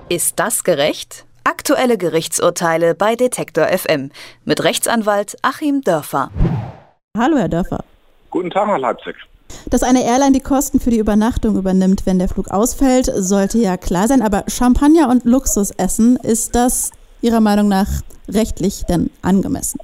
Ist das gerecht? Aktuelle Gerichtsurteile bei Detektor FM mit Rechtsanwalt Achim Dörfer. Hallo, Herr Dörfer. Guten Tag, Herr Leipzig. Dass eine Airline die Kosten für die Übernachtung übernimmt, wenn der Flug ausfällt, sollte ja klar sein. Aber Champagner und Luxusessen, ist das Ihrer Meinung nach rechtlich denn angemessen?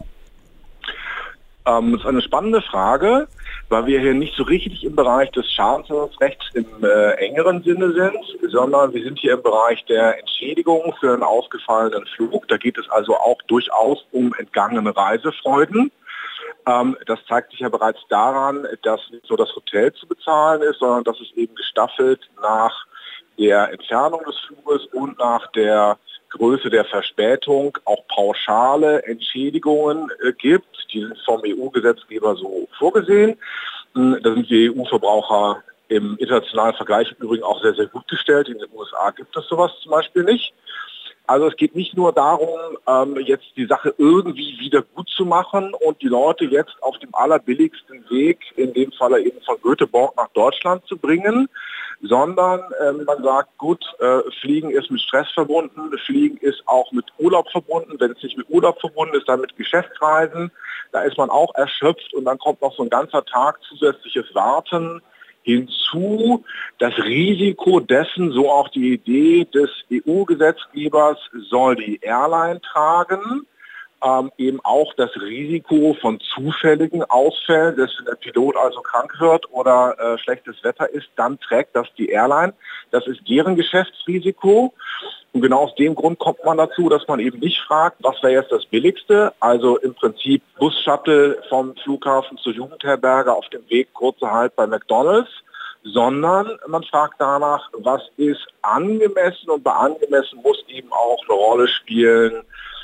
Das ist eine spannende Frage, weil wir hier nicht so richtig im Bereich des Schadensersatzrechts im engeren Sinne sind, sondern wir sind hier im Bereich der Entschädigung für einen ausgefallenen Flug. Da geht es also auch durchaus um entgangene Reisefreuden. Das zeigt sich ja bereits daran, dass nicht nur das Hotel zu bezahlen ist, sondern dass es eben gestaffelt nach der Entfernung des Fluges und nach der Größe der Verspätung auch pauschale Entschädigungen gibt. Die sind vom EU-Gesetzgeber so vorgesehen. Da sind die EU-Verbraucher im internationalen Vergleich im Übrigen auch sehr, sehr gut gestellt. In den USA gibt es sowas zum Beispiel nicht. Also es geht nicht nur darum, jetzt die Sache irgendwie wieder gut zu machen und die Leute jetzt auf dem allerbilligsten Weg, in dem Falle eben von Göteborg nach Deutschland zu bringen, sondern man sagt, gut, Fliegen ist mit Stress verbunden, Fliegen ist auch mit Urlaub verbunden. Wenn es nicht mit Urlaub verbunden ist, dann mit Geschäftsreisen. Da ist man auch erschöpft und dann kommt noch so ein ganzer Tag zusätzliches Warten hinzu. Das Risiko dessen, so auch die Idee des EU-Gesetzgebers, soll die Airline tragen. Eben auch das Risiko von zufälligen Ausfällen, dass wenn der Pilot also krank wird oder schlechtes Wetter ist, dann trägt das die Airline. Das ist deren Geschäftsrisiko. Und genau aus dem Grund kommt man dazu, dass man eben nicht fragt, was wäre jetzt das Billigste, also im Prinzip Bus-Shuttle vom Flughafen zur Jugendherberge auf dem Weg kurzer Halt bei McDonald's, sondern man fragt danach, was ist angemessen, und bei angemessen muss eben auch eine Rolle spielen,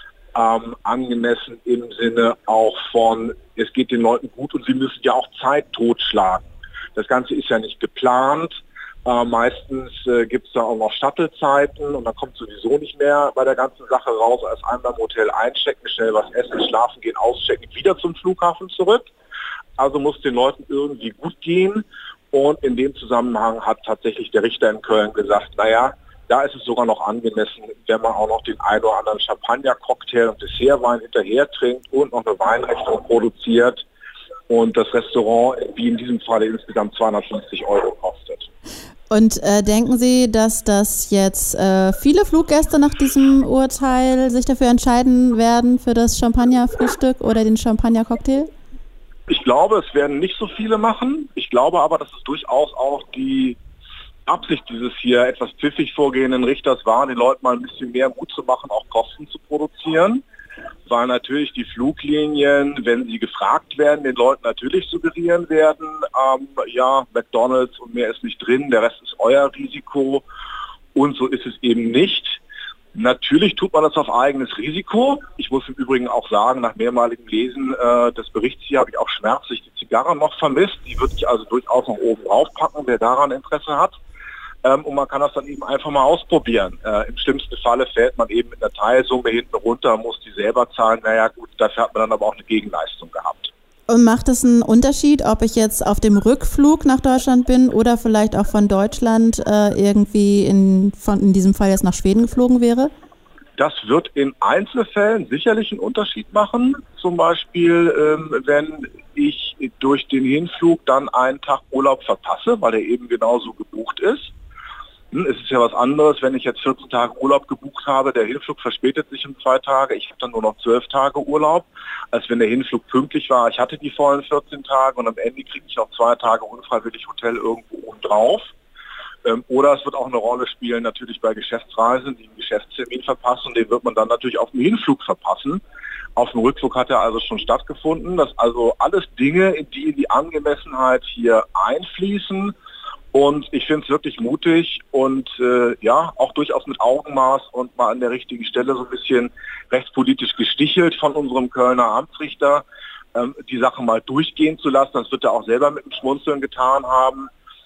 angemessen im Sinne auch von, es geht den Leuten gut und sie müssen ja auch Zeit totschlagen. Das Ganze ist ja nicht geplant. Meistens gibt es da auch noch Shuttle-Zeiten und dann kommt sowieso nicht mehr bei der ganzen Sache raus, als einmal im Hotel einchecken, schnell was essen, schlafen gehen, auschecken, wieder zum Flughafen zurück. Also muss den Leuten irgendwie gut gehen, und in dem Zusammenhang hat tatsächlich der Richter in Köln gesagt, naja, da ist es sogar noch angemessen, wenn man auch noch den einen oder anderen Champagner-Cocktail und Dessertwein hinterher trinkt und noch eine Weinrechnung produziert und das Restaurant, wie in diesem Fall, insgesamt 250 € kostet. Und denken Sie, dass das jetzt viele Fluggäste nach diesem Urteil sich dafür entscheiden werden, für das Champagner-Frühstück oder den Champagner-Cocktail? Ich glaube, es werden nicht so viele machen. Ich glaube aber, dass es durchaus auch die Absicht dieses hier etwas pfiffig vorgehenden Richters war, den Leuten mal ein bisschen mehr Mut zu machen, auch Kosten zu produzieren. Weil natürlich die Fluglinien, wenn sie gefragt werden, den Leuten natürlich suggerieren werden, ja, McDonald's und mehr ist nicht drin, der Rest ist euer Risiko, und so ist es eben nicht. Natürlich tut man das auf eigenes Risiko. Ich muss im Übrigen auch sagen, nach mehrmaligem Lesen des Berichts hier habe ich auch schmerzlich die Zigarre noch vermisst. Die würde ich also durchaus noch oben draufpacken, wer daran Interesse hat. Und man kann das dann eben einfach mal ausprobieren. Im schlimmsten Falle fällt man eben mit einer Teilsumme hinten runter, muss die selber zahlen. Naja gut, dafür hat man dann aber auch eine Gegenleistung gehabt. Und macht es einen Unterschied, ob ich jetzt auf dem Rückflug nach Deutschland bin oder vielleicht auch von Deutschland irgendwie in diesem Fall jetzt nach Schweden geflogen wäre? Das wird in Einzelfällen sicherlich einen Unterschied machen. Zum Beispiel, wenn ich durch den Hinflug dann einen Tag Urlaub verpasse, weil er eben genauso gebucht ist. Es ist ja was anderes, wenn ich jetzt 14 Tage Urlaub gebucht habe, der Hinflug verspätet sich um 2 Tage, ich habe dann nur noch 12 Tage Urlaub, als wenn der Hinflug pünktlich war. Ich hatte die vollen 14 Tage und am Ende kriege ich noch 2 Tage unfreiwillig Hotel irgendwo oben drauf. Oder es wird auch eine Rolle spielen natürlich bei Geschäftsreisen, die einen Geschäftstermin verpassen, den wird man dann natürlich auf dem Hinflug verpassen. Auf dem Rückflug hat er also schon stattgefunden. Das also alles Dinge, die in die Angemessenheit hier einfließen. Und ich finde es wirklich mutig und ja, auch durchaus mit Augenmaß und mal an der richtigen Stelle so ein bisschen rechtspolitisch gestichelt von unserem Kölner Amtsrichter, die Sache mal durchgehen zu lassen. Das wird er auch selber mit dem Schmunzeln getan haben.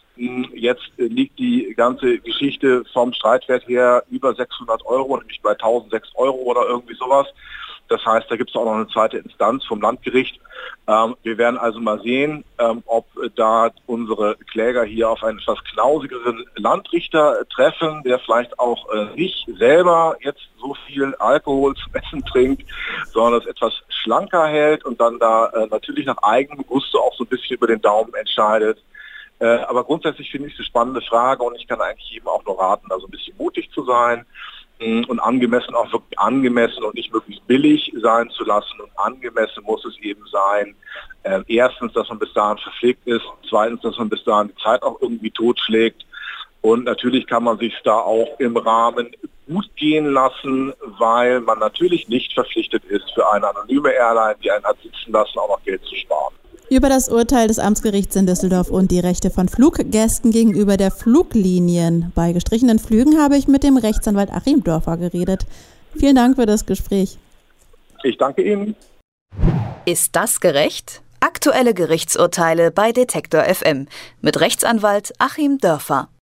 Jetzt liegt die ganze Geschichte vom Streitwert her über 600 €, nämlich bei 1006 € oder irgendwie sowas. Das heißt, da gibt es auch noch eine zweite Instanz vom Landgericht. Wir werden also mal sehen, ob da unsere Kläger hier auf einen etwas knausigeren Landrichter treffen, der vielleicht auch nicht selber jetzt so viel Alkohol zum Essen trinkt, sondern es etwas schlanker hält und dann da natürlich nach eigenem Gusto auch so ein bisschen über den Daumen entscheidet. Aber grundsätzlich finde ich es eine spannende Frage und ich kann eigentlich jedem auch nur raten, da so ein bisschen mutig zu sein und angemessen auch wirklich angemessen und nicht möglichst billig sein zu lassen. Und angemessen muss es eben sein, erstens, dass man bis dahin verpflegt ist, zweitens, dass man bis dahin die Zeit auch irgendwie totschlägt. Und natürlich kann man sich da auch im Rahmen gut gehen lassen, weil man natürlich nicht verpflichtet ist, für eine anonyme Airline, die einen hat sitzen lassen, auch noch Geld zu sparen. Über das Urteil des Amtsgerichts in Düsseldorf und die Rechte von Fluggästen gegenüber der Fluglinien bei gestrichenen Flügen habe ich mit dem Rechtsanwalt Achim Dörfer geredet. Vielen Dank für das Gespräch. Ich danke Ihnen. Ist das gerecht? Aktuelle Gerichtsurteile bei Detektor FM mit Rechtsanwalt Achim Dörfer.